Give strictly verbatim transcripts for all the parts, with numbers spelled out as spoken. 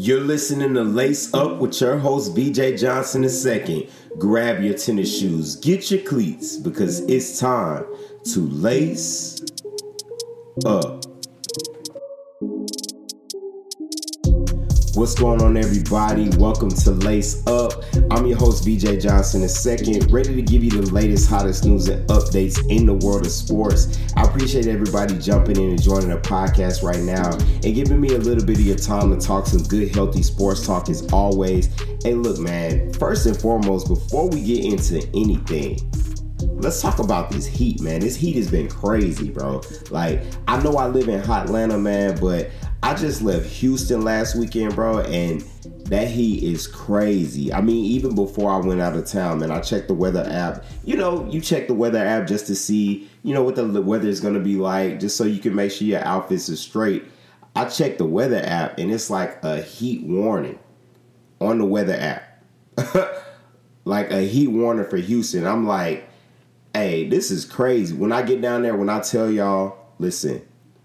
You're listening to Lace Up with your host, V J Johnson the second. Grab your tennis shoes, get your cleats, because it's time to lace up. What's going on, everybody? Welcome to Lace Up. I'm your host, V J Johnson the second, ready to give you the latest, hottest news and updates in the world of sports. I appreciate everybody jumping in and joining the podcast right now and giving me a little bit of your time to talk some good, healthy sports talk as always. Hey, look, man, first and foremost, before we get into anything, let's talk about this heat, man. This heat has been crazy, bro. Like, I know I live in hot Atlanta, man, but I just left Houston last weekend, bro, and that heat is crazy. I mean, even before I went out of town, man, I checked the weather app. You know, you check the weather app just to see, you know, what the weather is going to be like, just so you can make sure your outfits are straight. I checked the weather app, and it's like a heat warning on the weather app. Like a heat warning for Houston. I'm like, hey, this is crazy. When I get down there, when I tell y'all, listen,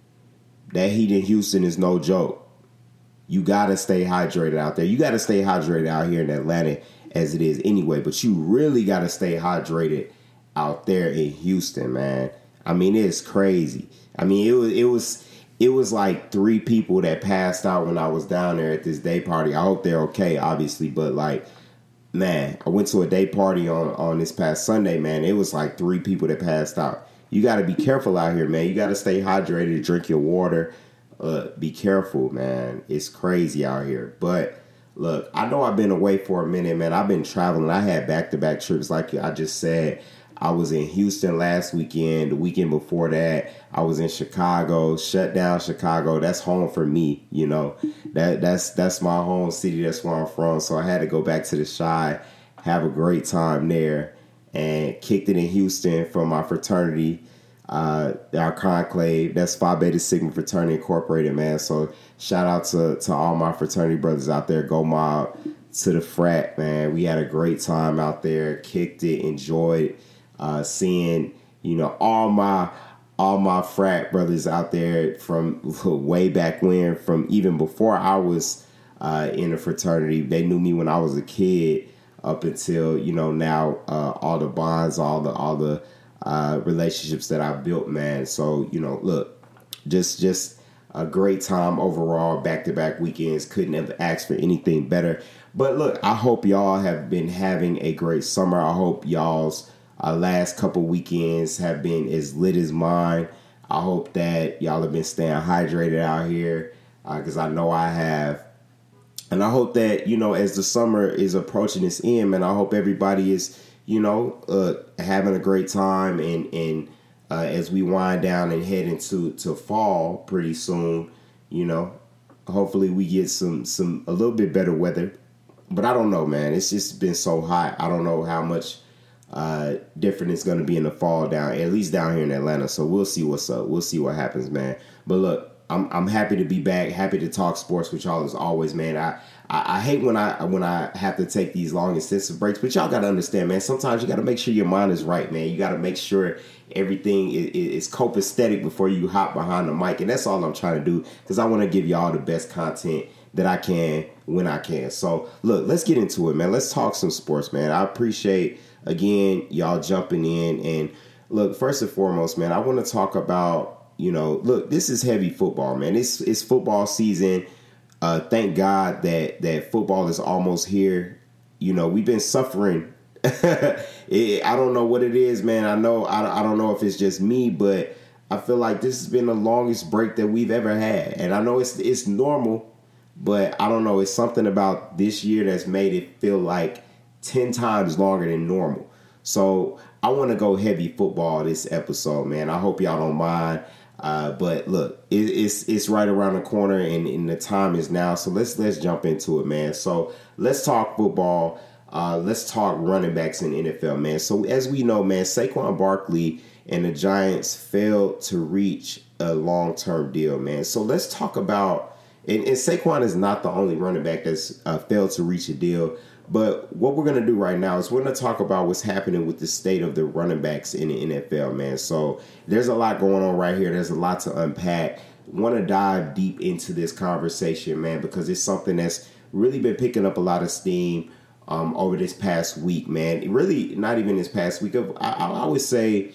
that heat in Houston is no joke. You got to stay hydrated out there. You got to stay hydrated out here in Atlanta as it is anyway. But you really got to stay hydrated out there in Houston, man. I mean, it's crazy. I mean, it was it was it was like three people that passed out when I was down there at this day party. I hope they're okay, obviously. But like, man, I went to a day party on, on this past Sunday, man. It was like three people that passed out. You got to be careful out here, man. You got to stay hydrated, drink your water. Uh, be careful, man. It's crazy out here. But look, I know I've been away for a minute, man. I've been traveling. I had back-to-back trips like I just said. I was in Houston last weekend. The weekend before that, I was in Chicago. Shut down Chicago. That's home for me, you know. That that's that's my home city. That's where I'm from. So I had to go back to the Chi, have a great time there. And kicked it in Houston for my fraternity, uh, our conclave. That's Phi Beta Sigma Fraternity Incorporated, man. So shout out to, to all my fraternity brothers out there. Go Mob to the frat, man. We had a great time out there. Kicked it, enjoyed uh, seeing, you know, all my all my frat brothers out there from way back when, from even before I was uh, in a fraternity. They knew me when I was a kid. Up until, you know, now, uh, all the bonds, all the all the uh, relationships that I built, man. So, you know, look, just just a great time overall. Back-to-back weekends. Couldn't have asked for anything better. But look, I hope y'all have been having a great summer. I hope y'all's uh, last couple weekends have been as lit as mine. I hope that y'all have been staying hydrated out here, because uh, I know I have. And I hope that, you know, as the summer is approaching its end, man, I hope everybody is, you know, uh, having a great time. And, and uh, as we wind down and head into to fall pretty soon, you know, hopefully we get some, some a little bit better weather. But I don't know, man. It's just been so hot. I don't know how much uh, different it's going to be in the fall down, at least down here in Atlanta. So we'll see what's up. We'll see what happens, man. But look, I'm I'm happy to be back. Happy to talk sports with y'all as always, man. I, I, I hate when I when I have to take these long extensive breaks, but y'all got to understand, man. Sometimes you got to make sure your mind is right, man. You got to make sure everything is, is copacetic before you hop behind the mic, and that's all I'm trying to do, because I want to give y'all the best content that I can when I can. So look, let's get into it, man. Let's talk some sports, man. I appreciate again y'all jumping in, and look, first and foremost, man, I want to talk about. You know, look, this is heavy football, man. It's it's football season. Uh, thank God that that football is almost here. You know, we've been suffering. it, I don't know what it is, man. I know I, I don't know if it's just me, but I feel like this has been the longest break that we've ever had. And I know it's it's normal, but I don't know. It's something about this year that's made it feel like ten times longer than normal. So I want to go heavy football this episode, man. I hope y'all don't mind. Uh, but look, it, it's it's right around the corner, and, and the time is now. So let's let's jump into it, man. So let's talk football. Uh, let's talk running backs in the N F L, man. So as we know, man, Saquon Barkley and the Giants failed to reach a long-term deal, man. So let's talk about, and, and Saquon is not the only running back that's uh, failed to reach a deal. But what we're going to do right now is we're going to talk about what's happening with the state of the running backs in the N F L, man. So there's a lot going on right here. There's a lot to unpack. want to dive deep into this conversation, man, because it's something that's really been picking up a lot of steam um, over this past week, man. Really, not even this past week. Of, I, I would say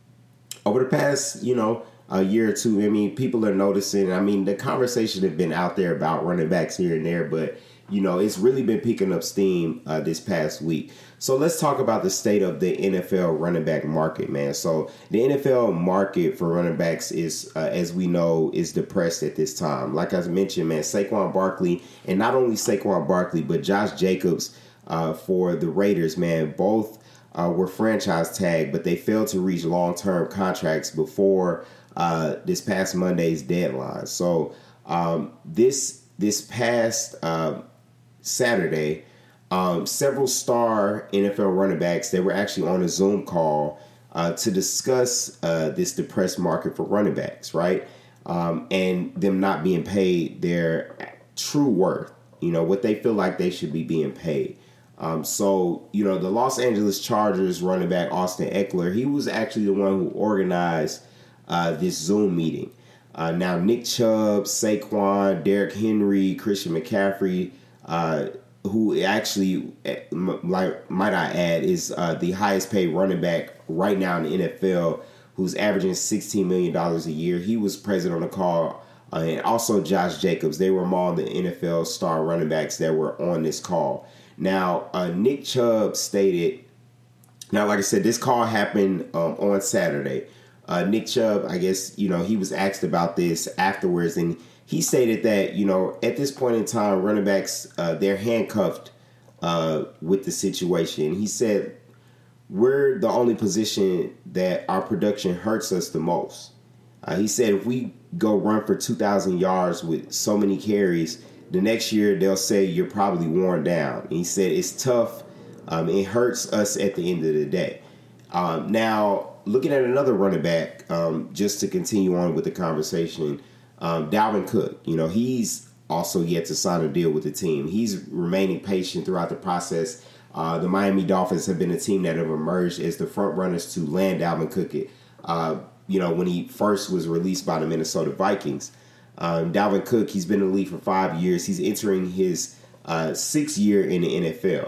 over the past, you know, a year or two. I mean, people are noticing. I mean, the conversation has been out there about running backs here and there, but you know, it's really been picking up steam uh, this past week. So let's talk about the state of the N F L running back market, man. So the N F L market for running backs is, uh, as we know, is depressed at this time. Like I mentioned, man, Saquon Barkley, and not only Saquon Barkley, but Josh Jacobs uh, for the Raiders, man, both uh, were franchise tagged, but they failed to reach long-term contracts before uh, this past Monday's deadline. So um, this this past uh, Saturday, um, several star N F L running backs, they were actually on a Zoom call uh, to discuss uh, this depressed market for running backs, right? Um, and them not being paid their true worth, you know, what they feel like they should be being paid. Um, so, you know, the Los Angeles Chargers running back Austin Eckler, he was actually the one who organized uh, this Zoom meeting. Uh, now, Nick Chubb, Saquon, Derrick Henry, Christian McCaffrey, uh, who actually, like, might I add, is uh, the highest paid running back right now in the N F L, who's averaging sixteen million dollars a year. He was present on the call. Uh, and also Josh Jacobs. They were among the N F L star running backs that were on this call. Now, uh, Nick Chubb stated, now, like I said, this call happened um, on Saturday. Uh, Nick Chubb, I guess, you know, he was asked about this afterwards, and he stated that, you know, at this point in time, running backs, uh, they're handcuffed uh, with the situation. He said, we're the only position that our production hurts us the most. Uh, he said, if we go run for two thousand yards with so many carries, the next year they'll say you're probably worn down. And he said, it's tough. Um, it hurts us at the end of the day. Um, now, looking at another running back, um, just to continue on with the conversation, um, Dalvin Cook, you know, he's also yet to sign a deal with the team. He's remaining patient throughout the process. Uh, the Miami Dolphins have been a team that have emerged as the front runners to land Dalvin Cook, uh, you know, when he first was released by the Minnesota Vikings. Um, Dalvin Cook, he's been in the league for five years. He's entering his uh, sixth year in the N F L.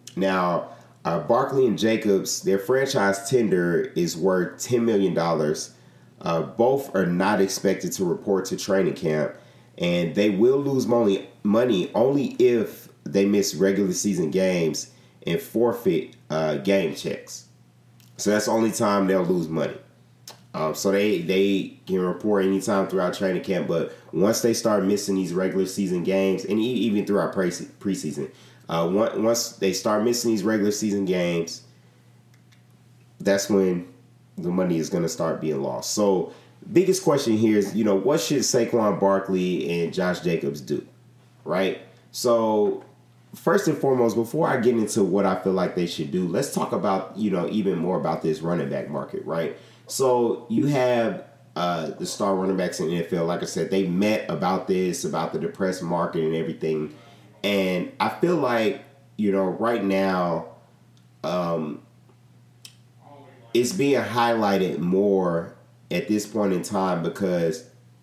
Now, Uh, Barkley and Jacobs, their franchise tender is worth ten million dollars. Uh, both are not expected to report to training camp, and they will lose money, money only if they miss regular season games and forfeit uh, game checks. So that's the only time they'll lose money. Um, so they, they can report anytime throughout training camp, but once they start missing these regular season games, and even throughout pre- preseason, Uh, once they start missing these regular season games, that's when the money is going to start being lost. So, biggest question here is, you know, what should Saquon Barkley and Josh Jacobs do, right? So, first and foremost, before I get into what I feel like they should do, let's talk about, you know, even more about this running back market, right? So, you have uh, the star running backs in the N F L. Like I said, they met about this, about the depressed market and everything. And I feel like, you know, right now, um, it's being highlighted more at this point in time because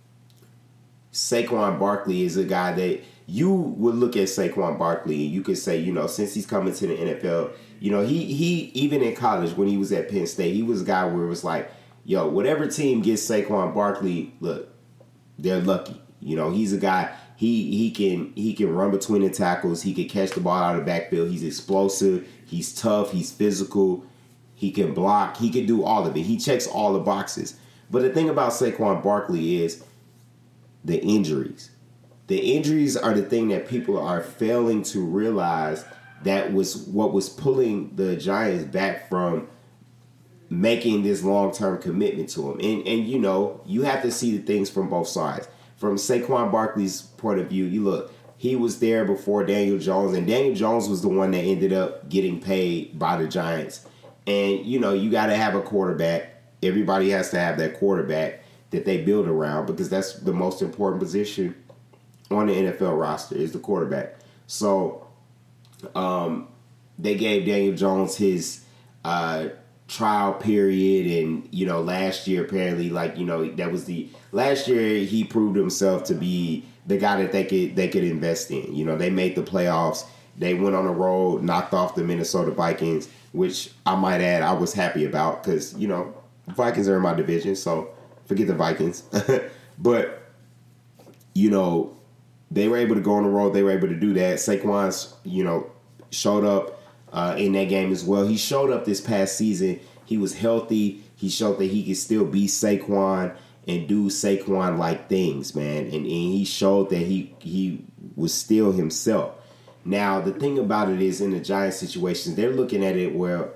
Saquon Barkley is a guy that you would look at Saquon Barkley and you could say, you know, since he's coming to the N F L, you know, he, he even in college when he was at Penn State, he was a guy where it was like, yo, whatever team gets Saquon Barkley, look, they're lucky. You know, he's a guy... He he can he can run between the tackles. He can catch the ball out of the backfield. He's explosive. He's tough. He's physical. He can block. He can do all of it. He checks all the boxes. But the thing about Saquon Barkley is the injuries. The injuries are the thing that people are failing to realize that was what was pulling the Giants back from making this long-term commitment to him. And, and you know, you have to see the things from both sides. From Saquon Barkley's point of view, you look, he was there before Daniel Jones, and Daniel Jones was the one that ended up getting paid by the Giants. And, you know, you got to have a quarterback. Everybody has to have that quarterback that they build around because that's the most important position on the N F L roster is the quarterback. So um, they gave Daniel Jones his uh, trial period, and you know last year apparently like you know that was the last year he proved himself to be the guy that they could they could invest in. You know, they made the playoffs. They went on a road, knocked off the Minnesota Vikings, which I might add I was happy about because, you know, Vikings are in my division, so forget the Vikings. But, you know, they were able to go on the road. They were able to do that. Saquon's, you know, showed up uh, in that game as well. He showed up this past season. He was healthy. He showed that he could still be Saquon and do Saquon-like things, man. And, and he showed that he he was still himself. Now, the thing about it is in the Giants situation, they're looking at it where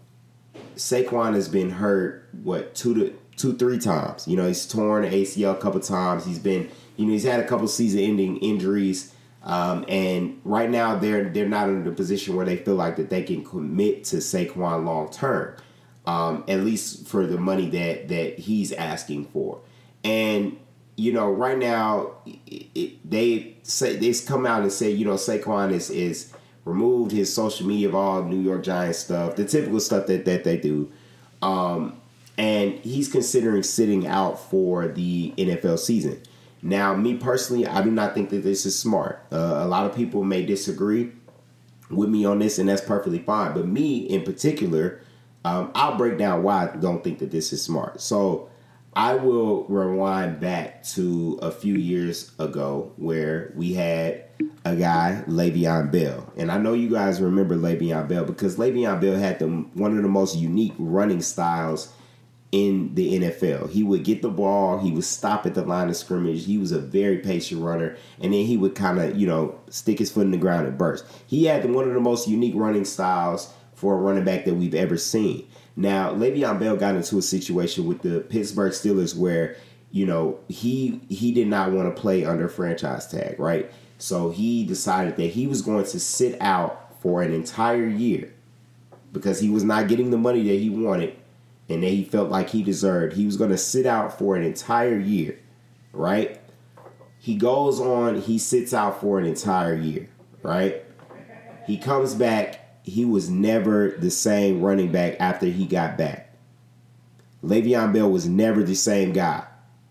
Saquon has been hurt, what, two to two, three times. You know, he's torn the A C L a couple times. He's been, you know, he's had a couple season-ending injuries. Um, and right now they're they're not in a position where they feel like that they can commit to Saquon long-term, um, at least for the money that, that he's asking for. And you know, right now, it, it, they say they've come out and said, you know, Saquon is is removed his social media of all New York Giants stuff, the typical stuff that, that they do, um, and he's considering sitting out for the N F L season. Now, me personally, I do not think that this is smart. Uh, a lot of people may disagree with me on this, and that's perfectly fine. But me in particular, um, I'll break down why I don't think that this is smart. So I will rewind back to a few years ago where we had a guy, Le'Veon Bell. And I know you guys remember Le'Veon Bell because Le'Veon Bell had the, one of the most unique running styles in the N F L. He would get the ball, he would stop at the line of scrimmage, he was a very patient runner, and then he would kind of, you know, stick his foot in the ground and burst. He had one of the most unique running styles for a running back that we've ever seen. Now, Le'Veon Bell got into a situation with the Pittsburgh Steelers where, you know, he he did not want to play under franchise tag, right? So he decided that he was going to sit out for an entire year because he was not getting the money that he wanted and that he felt like he deserved. He was going to sit out for an entire year, right? He goes on, he sits out for an entire year, right? He comes back. He was never the same running back after he got back. Le'Veon Bell was never the same guy.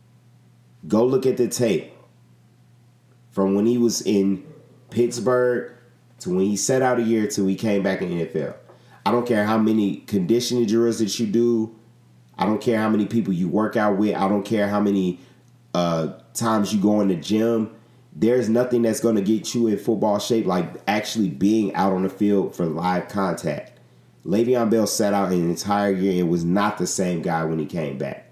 Go look at the tape from when he was in Pittsburgh to when he sat out a year to he came back in the N F L. I don't care how many conditioning drills that you do. I don't care how many people you work out with. I don't care how many uh, times you go in the gym. There's nothing that's going to get you in football shape like actually being out on the field for live contact. Le'Veon Bell sat out an entire year and was not the same guy when he came back.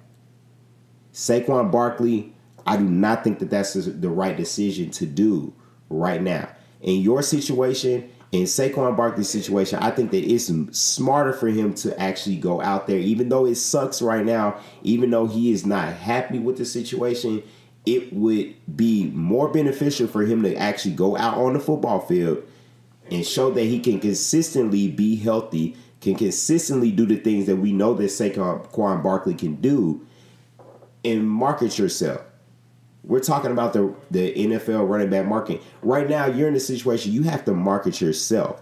Saquon Barkley, I do not think that that's the right decision to do right now. In your situation, in Saquon Barkley's situation, I think that it's smarter for him to actually go out there, even though it sucks right now, even though he is not happy with the situation. It would be more beneficial for him to actually go out on the football field and show that he can consistently be healthy, can consistently do the things that we know that Saquon Barkley can do, and market yourself. We're talking about the, the N F L running back market. Right now, you're in a situation you have to market yourself.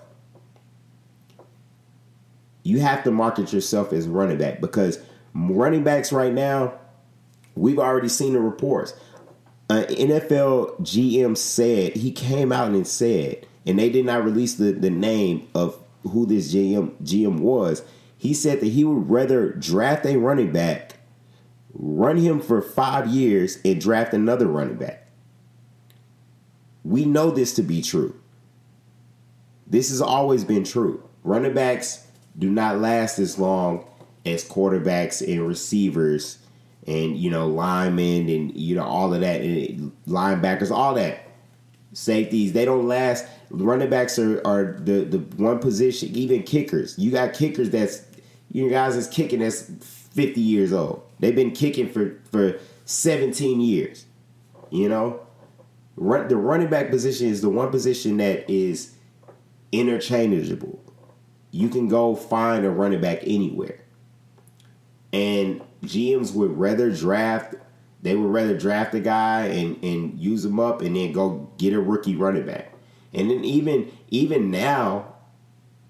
You have to market yourself as running back because running backs right now, we've already seen the reports. An N F L G M said, he came out and said, and they did not release the, the name of who this G M, G M was. He said that he would rather draft a running back, run him for five years, and draft another running back. We know this to be true. This has always been true. Running backs do not last as long as quarterbacks and receivers and, you know, linemen and, you know, all of that, and linebackers, all that. Safeties, they don't last. Running backs are, are the, the one position, even kickers. You got kickers that's, you guys that's kicking that's fifty years old. They've been kicking for, for seventeen years, you know. Run, the running back position is the one position that is interchangeable. You can go find a running back anywhere. And G Ms would rather draft, they would rather draft a guy and, and use him up and then go get a rookie running back. And then even even now,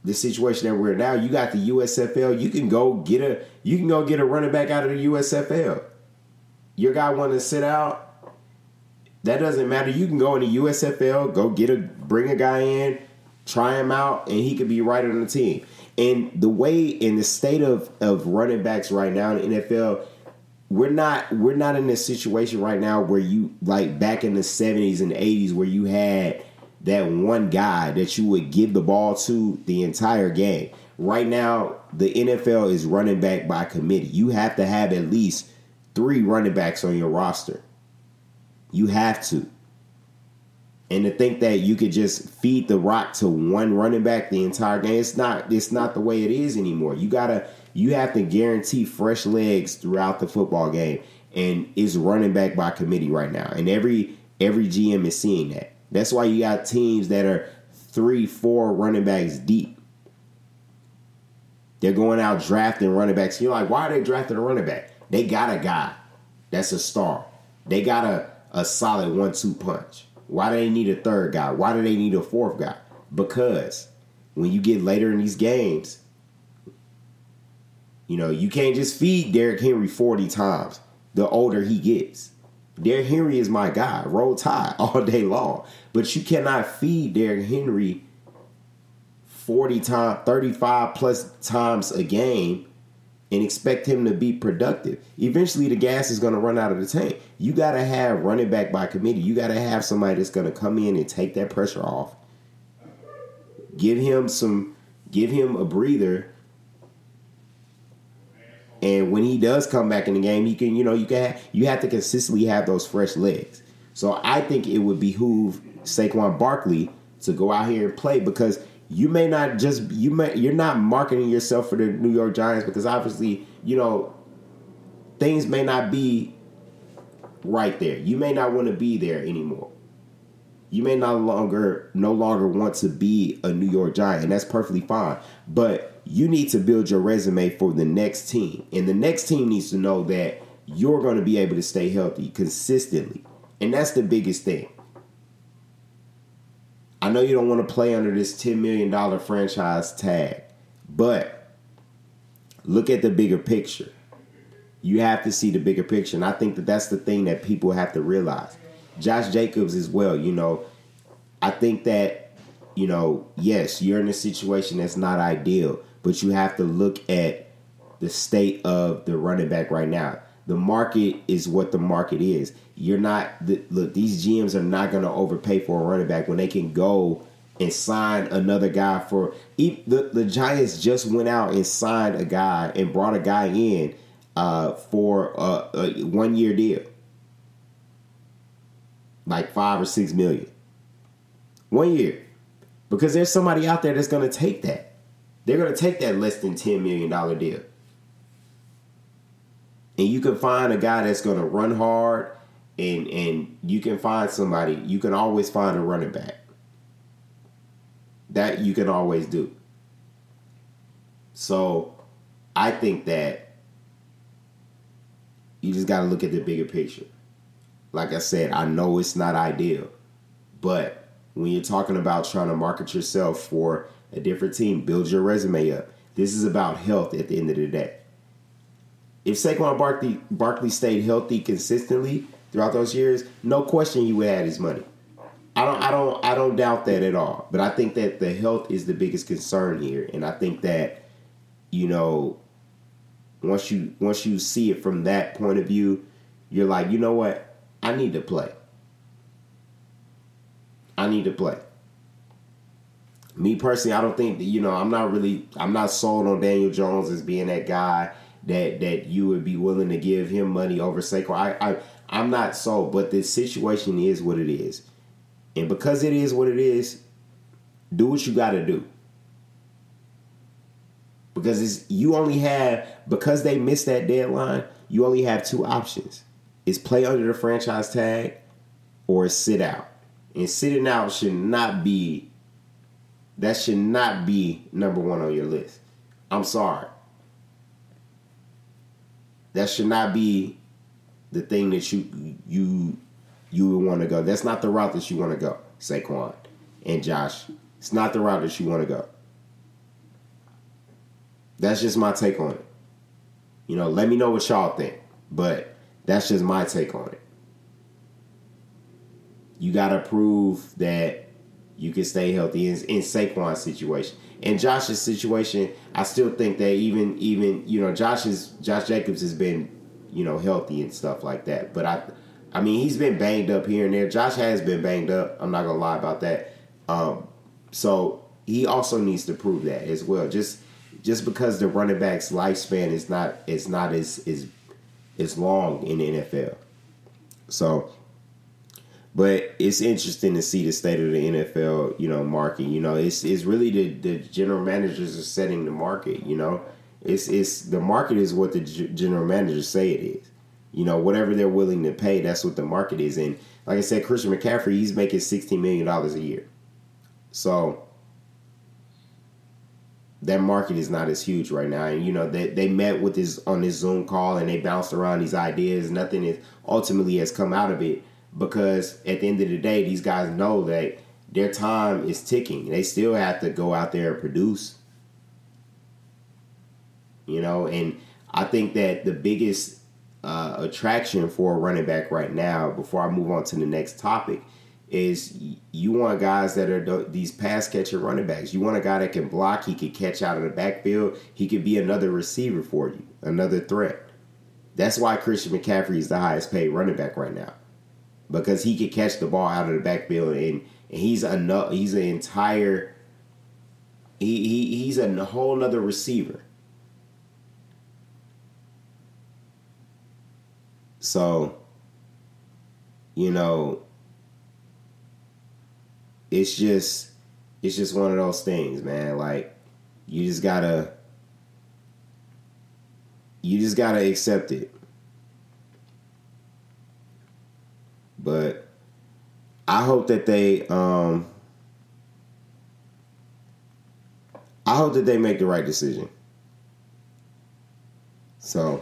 the situation that we're in now, you got the U S F L. You can go get a you can go get a running back out of the U S F L. Your guy want to sit out. That doesn't matter. You can go in the U S F L, go get a bring a guy in, try him out, and he could be right on the team. And the way in the state of, of running backs right now in the N F L, we're not we're not in this situation right now where you like back in the seventies and eighties where you had that one guy that you would give the ball to the entire game. Right now, the N F L is running back by committee. You have to have at least three running backs on your roster. You have to. And to think that you could just feed the rock to one running back the entire game, it's not it's not the way it is anymore. You gotta you have to guarantee fresh legs throughout the football game. And it's running back by committee right now. And every every G M is seeing that. That's why you got teams that are three, four running backs deep. They're going out drafting running backs. You're like, why are they drafting a running back? They got a guy that's a star. They got a, a solid one two punch. Why do they need a third guy? Why do they need a fourth guy? Because when you get later in these games, you know, you can't just feed Derrick Henry forty times the older he gets. Derrick Henry is my guy. Roll Tide all day long. But you cannot feed Derrick Henry forty times, thirty-five plus times a game and expect him to be productive. Eventually, the gas is going to run out of the tank. You got to have running back by committee. You got to have somebody that's going to come in and take that pressure off. Give him some, give him a breather. And when he does come back in the game, you can, you know, you can, have, you have to consistently have those fresh legs. So I think it would behoove Saquon Barkley to go out here and play, because you may not just you may you're not marketing yourself for the New York Giants, because obviously, you know, things may not be right there. You may not want to be there anymore. You may no longer no longer want to be a New York Giant, and that's perfectly fine. But you need to build your resume for the next team. And the next team needs to know that you're going to be able to stay healthy consistently. And that's the biggest thing. I know you don't want to play under this ten million dollars franchise tag, but look at the bigger picture. You have to see the bigger picture. And I think that that's the thing that people have to realize. Josh Jacobs as well, you know, I think that, you know, yes, you're in a situation that's not ideal, but you have to look at the state of the running back right now. The market is what the market is. You're not, the, look, these G Ms are not going to overpay for a running back when they can go and sign another guy for, the, the Giants just went out and signed a guy and brought a guy in uh, for a, a one-year deal. Like five or six million. One year. Because there's somebody out there that's going to take that. They're going to take that less than ten million dollars deal. And you can find a guy that's going to run hard, and, and you can find somebody. You can always find a running back. That you can always do. So I think that you just got to look at the bigger picture. Like I said, I know it's not ideal, but when you're talking about trying to market yourself for a different team, build your resume up. This is about health at the end of the day. If Saquon Barkley, Barkley stayed healthy consistently throughout those years, no question he would have his money. I don't, I don't, I don't doubt that at all. But I think that the health is the biggest concern here, and I think that, you know, once you once you see it from that point of view, you're like, you know what? I need to play. I need to play. Me personally, I don't think that, you know, I'm not really, I'm not sold on Daniel Jones as being that guy that that you would be willing to give him money over Saquon. I, I, I'm not sold, but the situation is what it is. And because it is what it is, do what you got to do. Because it's, you only have, because they missed that deadline, you only have two options. It's play under the franchise tag or sit out. And sitting out should not be, that should not be number one on your list. I'm sorry. That should not be the thing that you you you would want to go. That's not the route that you want to go, Saquon and Josh. It's not the route that you want to go. That's just my take on it. You know, let me know what y'all think. But that's just my take on it. You got to prove that you can stay healthy in, in Saquon's situation. In Josh's situation, I still think that even, even you know, Josh's, Josh Jacobs has been, you know, healthy and stuff like that. But I I mean, he's been banged up here and there. Josh has been banged up. I'm not going to lie about that. Um, so he also needs to prove that as well. Just just because the running back's lifespan is not is not as is as long in the N F L. So, but it's interesting to see the state of the N F L, you know, market. You know, it's it's really the, the general managers are setting the market. You know, it's it's the market is what the g- general managers say it is. You know, whatever they're willing to pay, that's what the market is. And like I said, Christian McCaffrey, he's making sixteen million dollars a year. So that market is not as huge right now. And, you know, they, they met with this on this Zoom call and they bounced around these ideas. Nothing is ultimately has come out of it because at the end of the day, these guys know that their time is ticking. They still have to go out there and produce. You know, and I think that the biggest uh, attraction for a running back right now, before I move on to the next topic, is you want guys that are these pass catcher running backs. You want a guy that can block, he can catch out of the backfield, he could be another receiver for you, another threat. That's why Christian McCaffrey is the highest paid running back right now, because he could catch the ball out of the backfield, and, and he's a he's an entire he, he he's a whole nother receiver. So, you know, it's just it's just one of those things, man. Like, you just gotta you just gotta accept it. But I hope that they um I hope that they make the right decision. So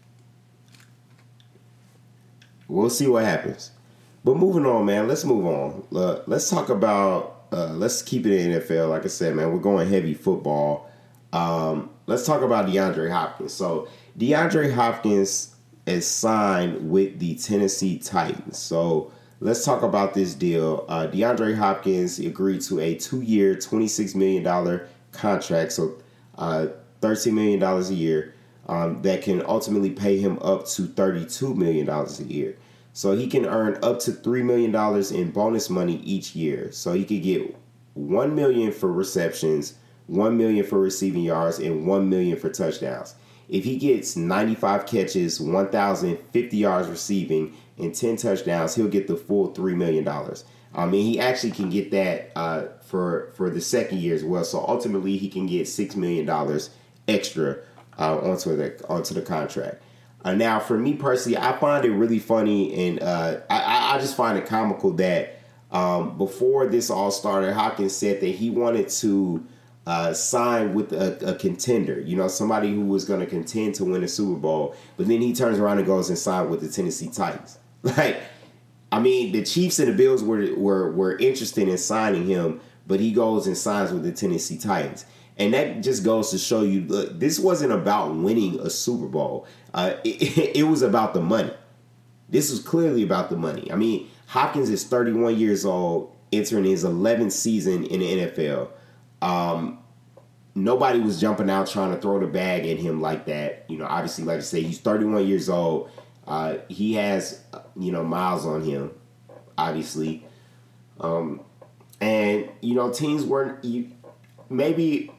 we'll see what happens. But moving on, man, let's move on. Uh, let's talk about, uh, let's keep it in the N F L. Like I said, man, we're going heavy football. Um, let's talk about DeAndre Hopkins. So DeAndre Hopkins is signed with the Tennessee Titans. So let's talk about this deal. Uh, DeAndre Hopkins agreed to a two-year, twenty-six million dollars contract, so uh, thirteen million dollars a year, um, that can ultimately pay him up to thirty-two million dollars a year. So he can earn up to three million dollars in bonus money each year. So he could get one million dollars for receptions, one million dollars for receiving yards, and one million dollars for touchdowns. If he gets ninety-five catches, one thousand fifty yards receiving, and ten touchdowns, he'll get the full three million dollars. I mean, he actually can get that uh, for for the second year as well. So ultimately, he can get six million dollars extra uh, onto the onto the contract. Uh, now, for me personally, I find it really funny, and uh, I, I just find it comical that um, before this all started, Hopkins said that he wanted to uh, sign with a, a contender, you know, somebody who was going to contend to win a Super Bowl. But then he turns around and goes and signs with the Tennessee Titans. Like, I mean, the Chiefs and the Bills were were were interested in signing him, but he goes and signs with the Tennessee Titans. And that just goes to show you, look, this wasn't about winning a Super Bowl. Uh, it, it was about the money. This was clearly about the money. I mean, Hopkins is thirty-one years old, entering his eleventh season in the N F L. Um, nobody was jumping out trying to throw the bag at him like that. You know, obviously, like I say, he's thirty-one years old. Uh, he has, you know, miles on him, obviously. Um, and, you know, teams weren't, you, maybe...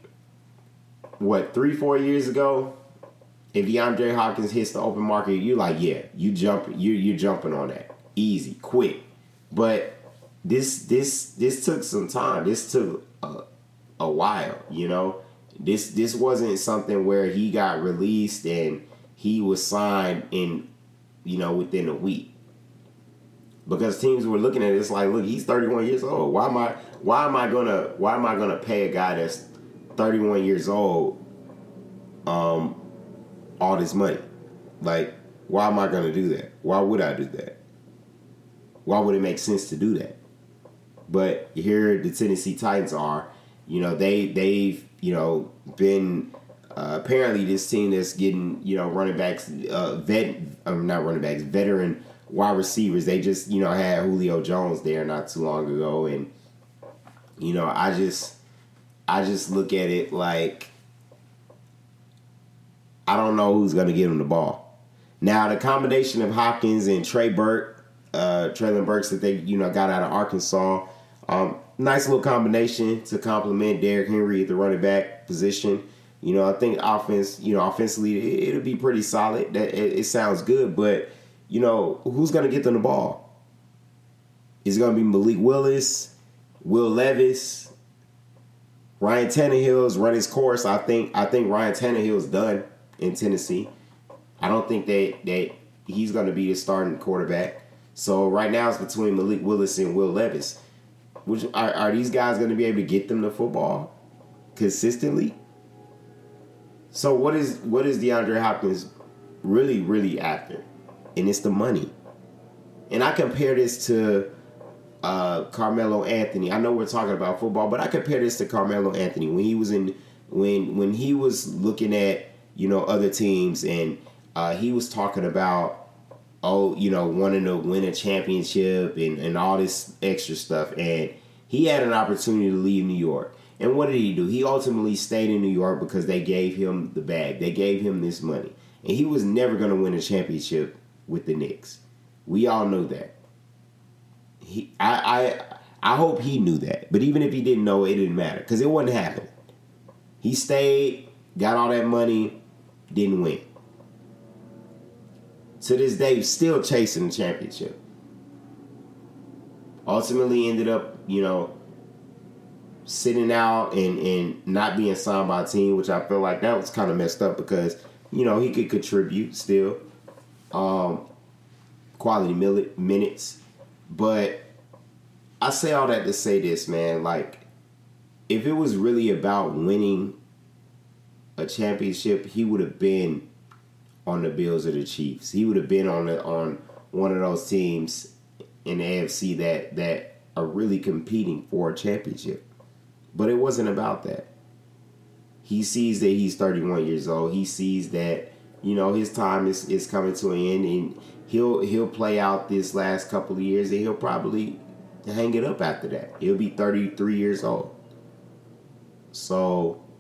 What, three, four years ago, if DeAndre Hopkins hits the open market, you're like, yeah, you jump, you you're jumping on that, easy, quick. But this this this took some time. This took a, a while, you know. This this wasn't something where he got released and he was signed in, you know, within a week. Because teams were looking at it, it's like, look, he's thirty-one years old. Why am I why am I gonna why am I gonna pay a guy that's thirty-one years old, um, all this money? Like, why am I going to do that? Why would I do that? Why would it make sense to do that? But here the Tennessee Titans are, you know, they, they've, you know, been Uh, apparently, this team that's getting, you know, running backs, uh, vet, um, not running backs, veteran wide receivers. They just, you know, had Julio Jones there not too long ago, and you know, I just, I just look at it like I don't know who's going to give him the ball. Now, the combination of Hopkins and Trey Burke, uh, Treylon Burks that they, you know, got out of Arkansas, um, nice little combination to complement Derrick Henry at the running back position. You know, I think offense, you know, offensively, it, it'll be pretty solid. That it, it sounds good, but you know, who's going to get them the ball? Is it going to be Malik Willis, Will Levis, Ryan Tannehill's run his course? I think I think Ryan Tannehill's done in Tennessee. I don't think that that he's going to be the starting quarterback. So right now it's between Malik Willis and Will Levis. Which are, are these guys going to be able to get them the football consistently? So what is what is DeAndre Hopkins really, really after? And it's the money. And I compare this to uh, Carmelo Anthony. I know we're talking about football, but I compare this to Carmelo Anthony when he was in when when he was looking at, you know, other teams, and uh, he was talking about, oh, you know, wanting to win a championship and, and all this extra stuff. And he had an opportunity to leave New York. And what did he do? He ultimately stayed in New York because they gave him the bag. They gave him this money. And he was never going to win a championship with the Knicks. We all know that. He, I, I, I hope he knew that. But even if he didn't know, it didn't matter because it wasn't happening. He stayed, got all that money, didn't win. To this day, he's still chasing the championship. Ultimately ended up, you know, sitting out and, and not being signed by a team, which I feel like that was kind of messed up because, you know, he could contribute still. Um, quality minutes. But I say all that to say this, man. Like, if it was really about winning a championship, he would have been on the Bills or the Chiefs. He would have been on the, on one of those teams in the A F C that, that are really competing for a championship. But it wasn't about that. He sees that he's thirty-one years old. He sees that, you know, his time is, is coming to an end, and he'll he'll play out this last couple of years, and he'll probably hang it up after that. He'll be thirty-three years old. So,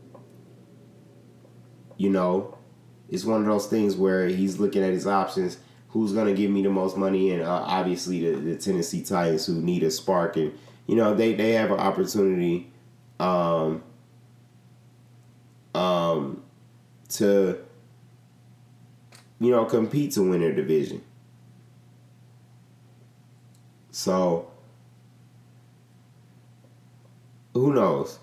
you know, it's one of those things where he's looking at his options. Who's going to give me the most money? And uh, obviously the, the Tennessee Titans, who need a spark. And, you know, they, they have an opportunity um, um, to, you know, compete to win their division. So, who knows?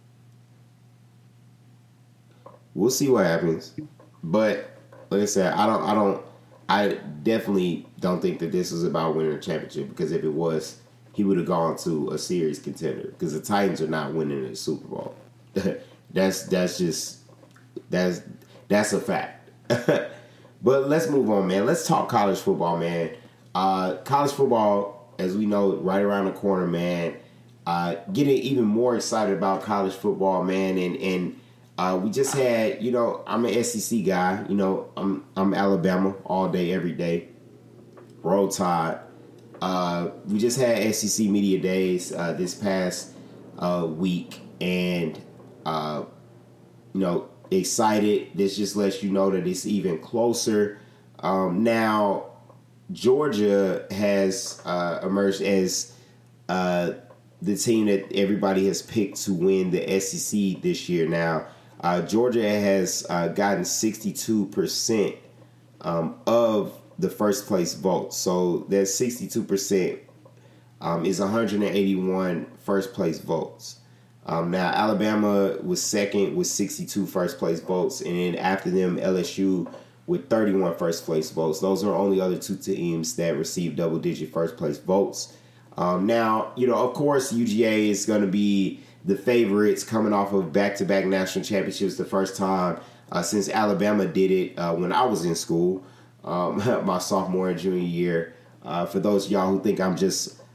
We'll see what happens. But, like I said, I don't, I don't, I definitely don't think that this is about winning a championship, because if it was, he would have gone to a serious contender, because the Titans are not winning the Super Bowl. that's that's just that's that's a fact. But let's move on, man. Let's talk college football, man. Uh, college football, as we know, right around the corner, man. Uh, getting even more excited about college football, man, and and. Uh, we just had, you know, I'm an S E C guy. You know, I'm I'm Alabama all day, every day. Roll Tide. Uh, we just had S E C Media Days uh, this past uh, week, and uh, you know, excited. This just lets you know that it's even closer. Um, now, Georgia has uh, emerged as uh, the team that everybody has picked to win the S E C this year. Now. Uh, Georgia has uh, gotten sixty-two percent um, of the first place votes. So that sixty-two percent um, is one hundred eighty-one first place votes. Um, now, Alabama was second with sixty-two first place votes. And then after them, L S U with thirty-one first place votes. Those are only other two teams that received double digit first place votes. Um, now, you know, of course, U G A is going to be the favorites, coming off of back-to-back national championships, the first time uh, since Alabama did it uh, when I was in school, um, my sophomore and junior year. Uh, for those of y'all who think I'm just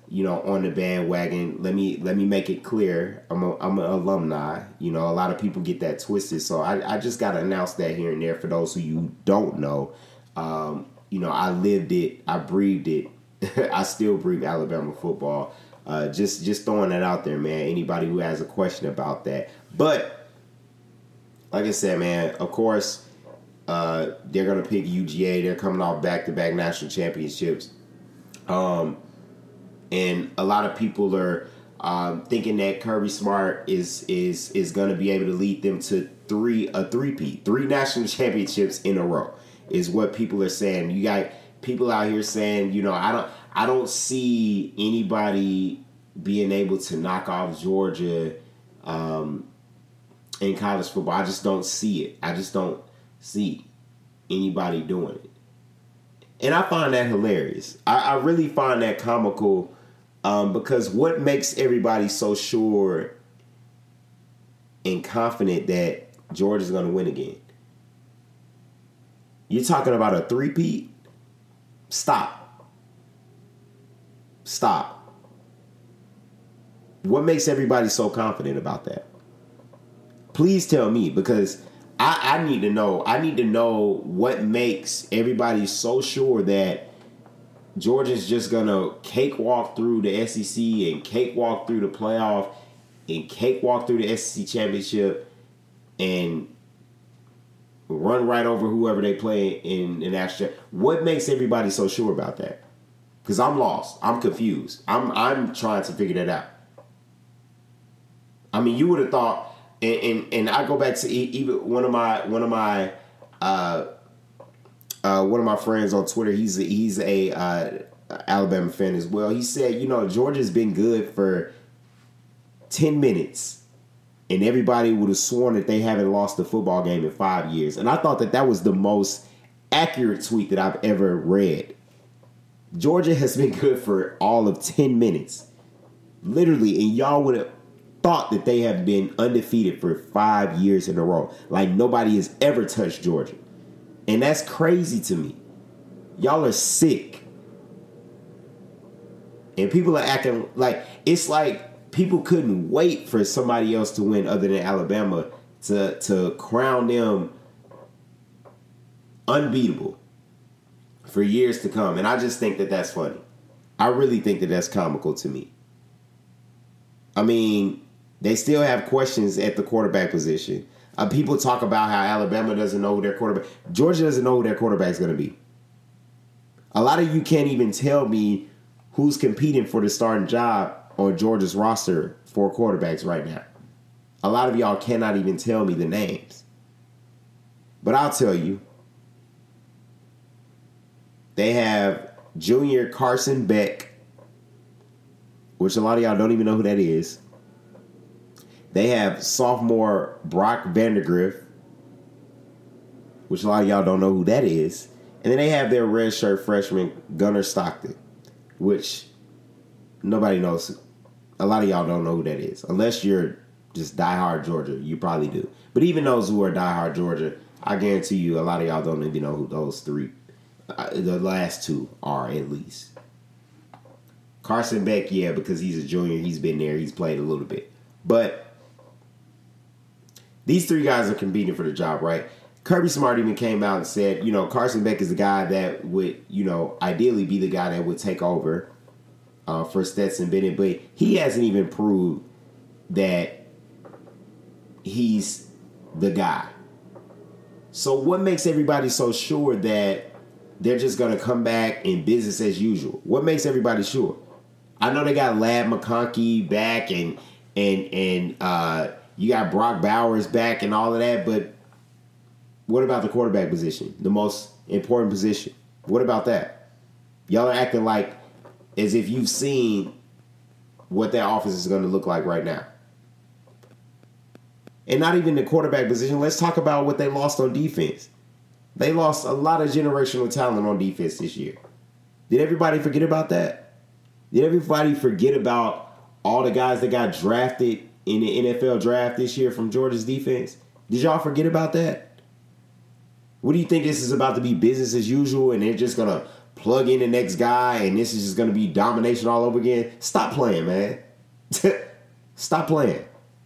you know, on the bandwagon. Let me let me make it clear. I'm a, I'm an alumni. You know, a lot of people get that twisted. So I, I just got to announce that here and there for those who you don't know. Um, you know, I lived it. I breathed it. I still breathe Alabama football. Uh, just just throwing that out there, man. Anybody who has a question about that. But like I said, man, of course, uh, they're going to pick U G A. They're coming off back-to-back national championships. Um, and a lot of people are um, thinking that Kirby Smart is is is going to be able to lead them to three a three-peat, three national championships in a row is what people are saying. You got people out here saying, you know, I don't I don't see anybody being able to knock off Georgia um, in college football. I just don't see it. I just don't see anybody doing it. And I find that hilarious. I, I really find that comical um, because what makes everybody so sure and confident that Georgia's going to win again? You're talking about a three-peat? Stop. Stop. What makes everybody so confident about that? Please tell me, because I, I need to know. I need to know what makes everybody so sure that Georgia's just going to cakewalk through the S E C and cakewalk through the playoff and cakewalk through the S E C championship and run right over whoever they play in the national. What makes everybody so sure about that? Because I'm lost. I'm confused. I'm I'm trying to figure that out. I mean, you would have thought, and, and and I go back to even one of my one of my uh, uh, one of my friends on Twitter. He's a, he's a uh, Alabama fan as well. He said, you know, Georgia's been good for ten minutes. And everybody would have sworn that they haven't lost a football game in five years. And I thought that that was the most accurate tweet that I've ever read. Georgia has been good for all of ten minutes. Literally. And y'all would have thought that they have been undefeated for five years in a row. Like nobody has ever touched Georgia. And that's crazy to me. Y'all are sick. And people are acting like, it's like, people couldn't wait for somebody else to win other than Alabama to to crown them unbeatable for years to come. And I just think that that's funny. I really think that that's comical to me. I mean, they still have questions at the quarterback position. Uh, people talk about how Alabama doesn't know who their quarterback... Georgia doesn't know who their quarterback's going to be. A lot of you can't even tell me who's competing for the starting job on Georgia's roster for quarterbacks right now. A lot of y'all cannot even tell me the names. But I'll tell you. They have junior Carson Beck, which a lot of y'all don't even know who that is. They have sophomore Brock Vandagriff, which a lot of y'all don't know who that is. And then they have their redshirt freshman Gunnar Stockton, which nobody knows. A lot of y'all don't know who that is. Unless you're just diehard Georgia, you probably do. But even those who are diehard Georgia, I guarantee you a lot of y'all don't even know who those three, uh, the last two are at least. Carson Beck, yeah, because he's a junior. He's been there. He's played a little bit. But these three guys are competing for the job, right? Kirby Smart even came out and said, you know, Carson Beck is the guy that would, you know, ideally be the guy that would take over Uh, for Stetson Bennett, but he hasn't even proved that he's the guy. So what makes everybody so sure that they're just going to come back in business as usual? What makes everybody sure? I know they got Ladd McConkey back and and and uh, you got Brock Bowers back and all of that, but what about the quarterback position, the most important position? What about that? Y'all are acting like as if you've seen what that offense is going to look like right now. And not even the quarterback position. Let's talk about what they lost on defense. They lost a lot of generational talent on defense this year. Did everybody forget about that? Did everybody forget about all the guys that got drafted in the N F L draft this year from Georgia's defense? Did y'all forget about that? What do you think, this is about to be business as usual and they're just going to plug in the next guy and this is just going to be domination all over again. Stop playing, man. Stop playing.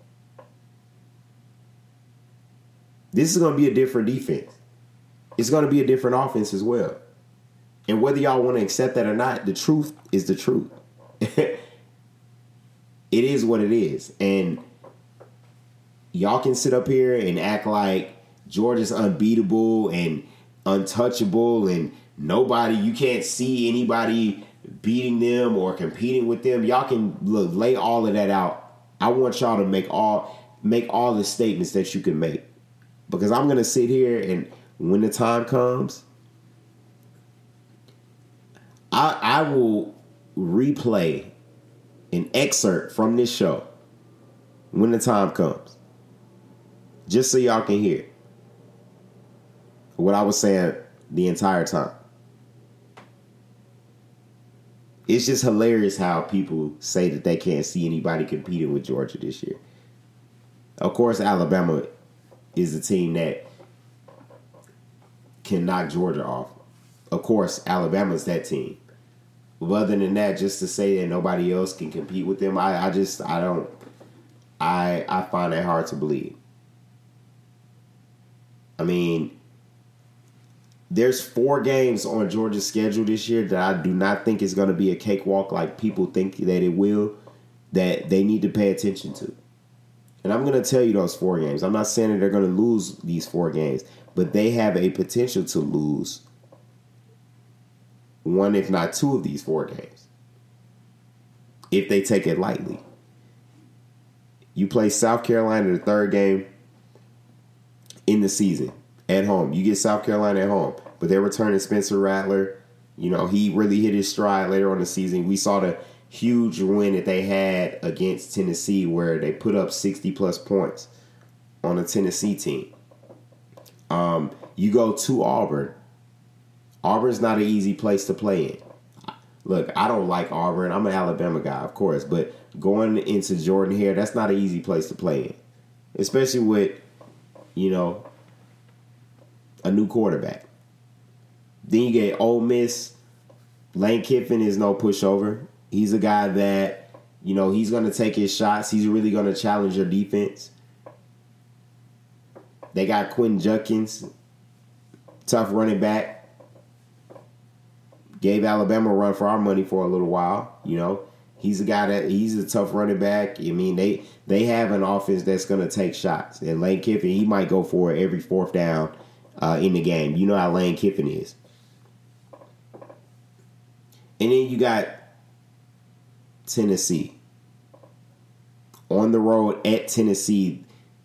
This is going to be a different defense. It's going to be a different offense as well. And whether y'all want to accept that or not, the truth is the truth. It is what it is. And y'all can sit up here and act like Georgia's unbeatable and untouchable and nobody, you can't see anybody beating them or competing with them. Y'all can look, lay all of that out. I want y'all to make all make all the statements that you can make. Because I'm going to sit here and when the time comes, I, I will replay an excerpt from this show when the time comes. Just so y'all can hear what I was saying the entire time. It's just hilarious how people say that they can't see anybody competing with Georgia this year. Of course, Alabama is the team that can knock Georgia off. Of course, Alabama's that team. But other than that, just to say that nobody else can compete with them, I, I just, I don't, I, I find that hard to believe. I mean, there's four games on Georgia's schedule this year that I do not think is going to be a cakewalk like people think that it will, that they need to pay attention to. And I'm going to tell you those four games. I'm not saying that they're going to lose these four games, but they have a potential to lose one, if not two of these four games, if they take it lightly. You play South Carolina the third game in the season at home. You get South Carolina at home, but they're returning Spencer Rattler. You know, he really hit his stride later on in the season. We saw the huge win that they had against Tennessee where they put up sixty plus points on a Tennessee team. Um, you go to Auburn. Auburn's not an easy place to play in. Look, I don't like Auburn. I'm an Alabama guy, of course, but going into Jordan Hare, that's not an easy place to play in, especially with, you know, a new quarterback. Then you get Ole Miss. Lane Kiffin is no pushover. He's a guy that, you know, he's going to take his shots. He's really going to challenge your defense. They got Quentin Judkins, tough running back. Gave Alabama a run for our money for a little while. You know, he's a guy that he's a tough running back. I mean, they they have an offense that's going to take shots. And Lane Kiffin, he might go for it every fourth down uh, in the game. You know how Lane Kiffin is. And then you got Tennessee. On the road at Tennessee.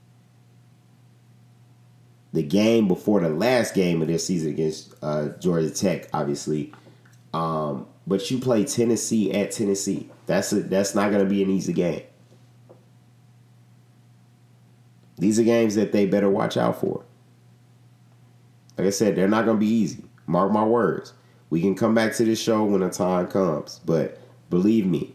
The game before the last game of this season against uh, Georgia Tech, obviously. Um, but you play Tennessee at Tennessee. That's a, that's not going to be an easy game. These are games that they better watch out for. Like I said, they're not going to be easy. Mark my words. We can come back to this show when the time comes. But believe me,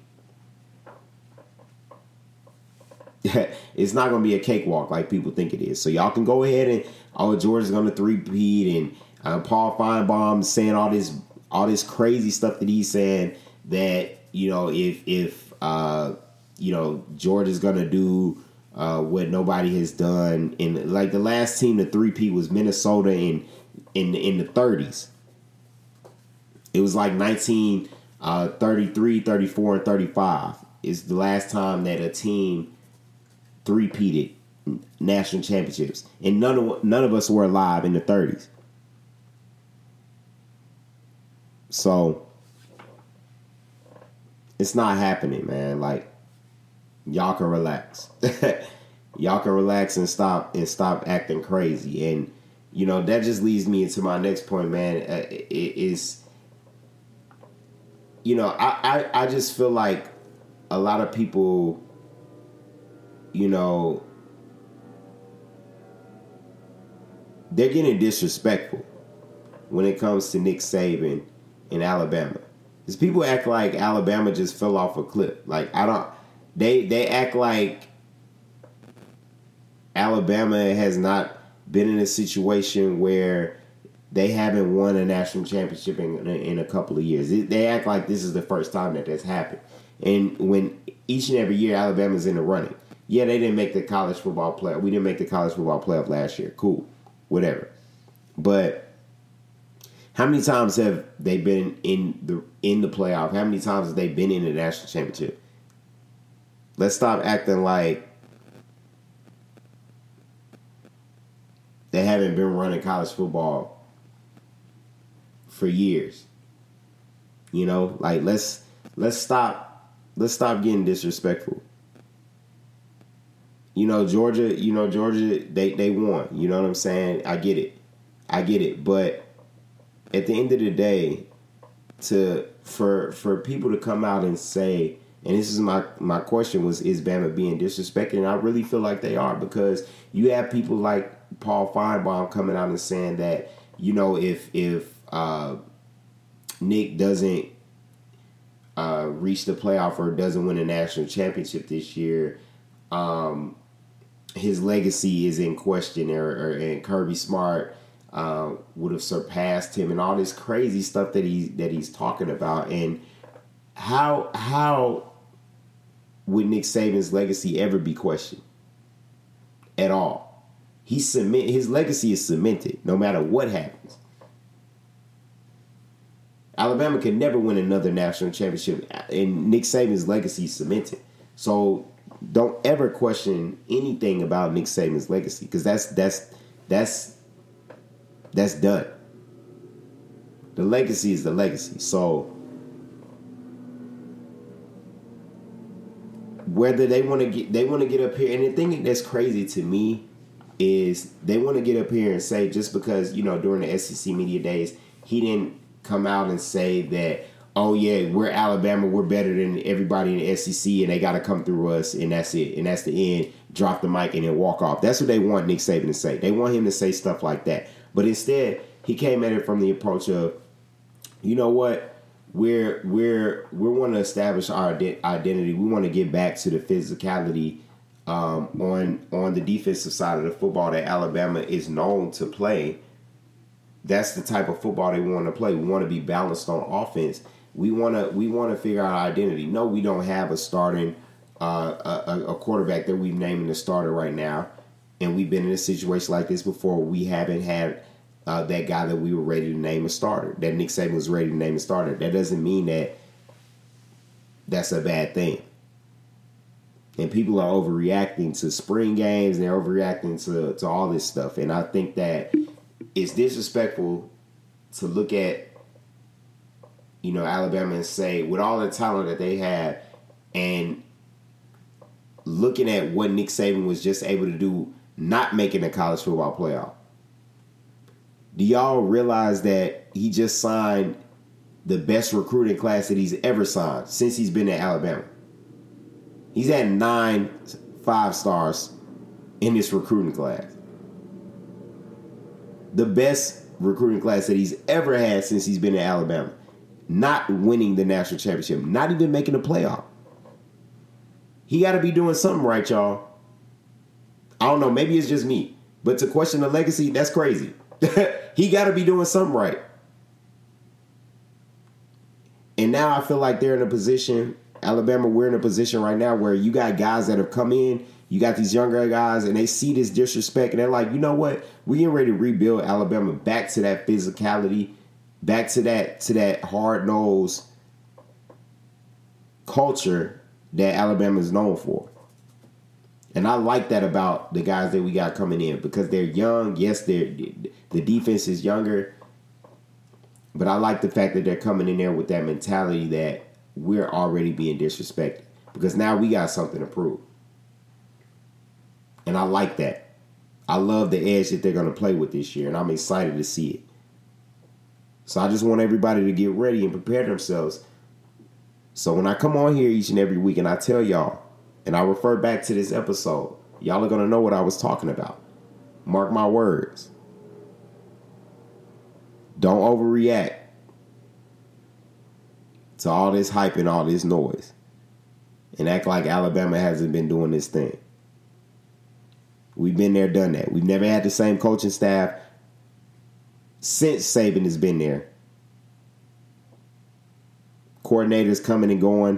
it's not going to be a cakewalk like people think it is. So y'all can go ahead and, oh, Georgia's going to three-peat, and uh, Paul Feinbaum saying all this all this crazy stuff that he's saying that, you know, if, if uh, you know, Georgia's going to do uh, what nobody has done. In, like, the last team to three-peat was Minnesota in, in, in the thirties. It was like nineteen thirty-three, thirty-four, and thirty-five is the last time that a team three-peated national championships, and none of none of us were alive in the thirties. So it's not happening, man. Like, y'all can relax. Y'all can relax and stop and stop acting crazy. And you know that just leads me into my next point, man. Uh, it is, you know, I, I I just feel like a lot of people, you know, they're getting disrespectful when it comes to Nick Saban in Alabama. Because people act like Alabama just fell off a cliff. Like, I don't, they they act like Alabama has not been in a situation where they haven't won a national championship in, in a couple of years. They act like this is the first time that that's happened. And when each and every year Alabama's in the running. Yeah, they didn't make the college football play. We didn't make the college football playoff last year. Cool. Whatever. But how many times have they been in the in the playoff? How many times have they been in the national championship? Let's stop acting like they haven't been running college football for years. You know, like let's let's stop let's stop getting disrespectful. You know, Georgia, you know, Georgia, they, they won. You know what I'm saying? I get it. I get it. But at the end of the day, to for for people to come out and say, and this is my, my question was, is Bama being disrespected? And I really feel like they are, because you have people like Paul Feinbaum coming out and saying that, you know, if if uh, Nick doesn't uh, reach the playoff or doesn't win a national championship this year, um, his legacy is in question, or, or and Kirby Smart uh, would have surpassed him, and all this crazy stuff that he that he's talking about. And how how would Nick Saban's legacy ever be questioned at all? He cement his legacy is cemented no matter what happens. Alabama can never win another national championship, and Nick Saban's legacy is cemented. So don't ever question anything about Nick Saban's legacy, because that's that's that's that's done. The legacy is the legacy. So whether they want to get they want to get up here, and the thing that's crazy to me is they want to get up here and say, just because, you know, during the S E C media days he didn't come out and say that, oh yeah, we're Alabama, we're better than everybody in the S E C, and they got to come through us, and that's it, and that's the end. Drop the mic and then walk off. That's what they want Nick Saban to say. They want him to say stuff like that. But instead, he came at it from the approach of, you know what, we're we're we want to establish our identity. We want to get back to the physicality um, on on the defensive side of the football that Alabama is known to play. That's the type of football they want to play. We want to be balanced on offense. We want to we want to figure out our identity. No, we don't have a starting uh, a, a quarterback that we've named the starter right now, and we've been in a situation like this before. We haven't had uh, that guy that we were ready to name a starter. That Nick Saban was ready to name a starter. That doesn't mean that that's a bad thing. And people are overreacting to spring games, and they're overreacting to to all this stuff. And I think that it's disrespectful to look at, you know, Alabama and say, with all the talent that they have, and looking at what Nick Saban was just able to do, not making the college football playoff. Do y'all realize that he just signed the best recruiting class that he's ever signed since he's been at Alabama? He's had nine five stars in this recruiting class. The best recruiting class that he's ever had since he's been at Alabama. Not winning the national championship. Not even making the playoff. He got to be doing something right, y'all. I don't know. Maybe it's just me. But to question the legacy, that's crazy. He got to be doing something right. And now I feel like they're in a position, Alabama, we're in a position right now where you got guys that have come in, you got these younger guys, and they see this disrespect, and they're like, you know what? We're getting ready to rebuild Alabama back to that physicality, back to that to that hard-nosed culture that Alabama is known for. And I like that about the guys that we got coming in, because they're young. Yes, they're, the defense is younger, but I like the fact that they're coming in there with that mentality that we're already being disrespected, because now we got something to prove. And I like that. I love the edge that they're going to play with this year, and I'm excited to see it. So I just want everybody to get ready and prepare themselves. So when I come on here each and every week and I tell y'all, and I refer back to this episode, y'all are going to know what I was talking about. Mark my words. Don't overreact to all this hype and all this noise and act like Alabama hasn't been doing this thing. We've been there, done that. We've never had the same coaching staff since Saban has been there. Coordinators coming and going.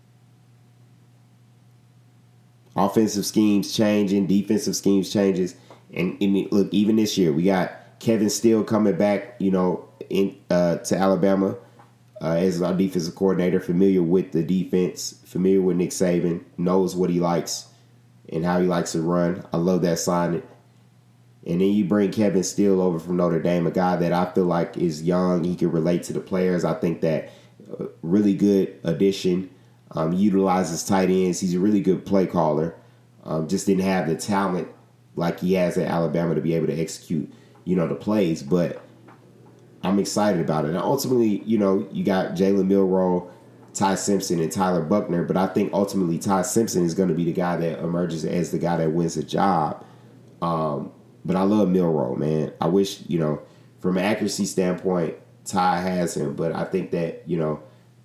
Offensive schemes changing, defensive schemes changes. And, and look, even this year, we got Kevin Steele coming back, you know, in uh, to Alabama uh, as our defensive coordinator, familiar with the defense, familiar with Nick Saban, knows what he likes and how he likes to run. I love that signing. And then you bring Kevin Steele over from Notre Dame, a guy that I feel like is young. He can relate to the players. I think that uh, really good addition. Um, utilizes tight ends. He's a really good play caller. Um, just didn't have the talent like he has at Alabama to be able to execute, you know, the plays. But I'm excited about it. And ultimately, you know, you got Jalen Milroe, Ty Simpson, and Tyler Buchner. But I think ultimately Ty Simpson is going to be the guy that emerges as the guy that wins the job. Um, but I love Milroe, man. I wish, you know, from an accuracy standpoint, Ty has him. But I think that, you know,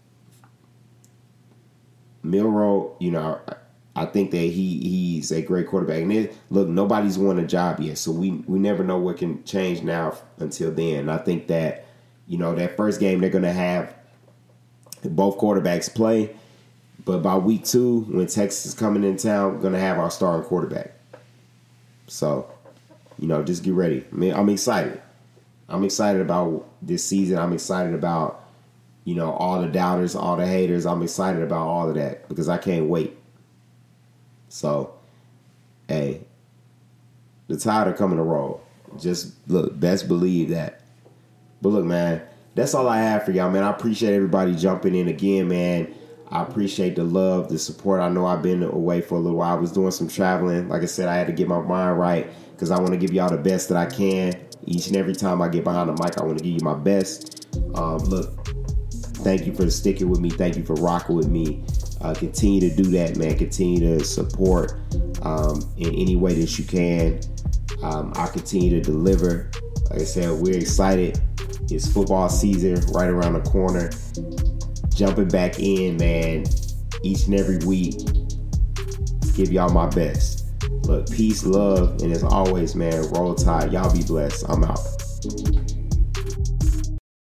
Milroe, you know, I think that he he's a great quarterback. And it, look, nobody's won a job yet, so we we never know what can change now until then. And I think that, you know, that first game they're going to have both quarterbacks play, but by week two, when Texas is coming in town, we're going to have our starting quarterback. So, you know, just get ready. I mean, I'm excited. I'm excited about this season. I'm excited about, you know, all the doubters, all the haters. I'm excited about all of that because I can't wait. So, hey, the Tide are coming to roll. Just look, best believe that. But look, man, that's all I have for y'all, man. I appreciate everybody jumping in again, man. I appreciate the love, the support. I know I've been away for a little while. I was doing some traveling. Like I said, I had to get my mind right because I want to give y'all the best that I can. Each and every time I get behind the mic, I want to give you my best. Um, look, thank you for sticking with me. Thank you for rocking with me. Uh, continue to do that, man. Continue to support um, in any way that you can. Um, I continue to deliver. Like I said, we're excited. It's football season right around the corner. Jumping back in, man, each and every week. Give y'all my best. Look, peace, love, and as always, man, roll tide. Y'all be blessed. I'm out.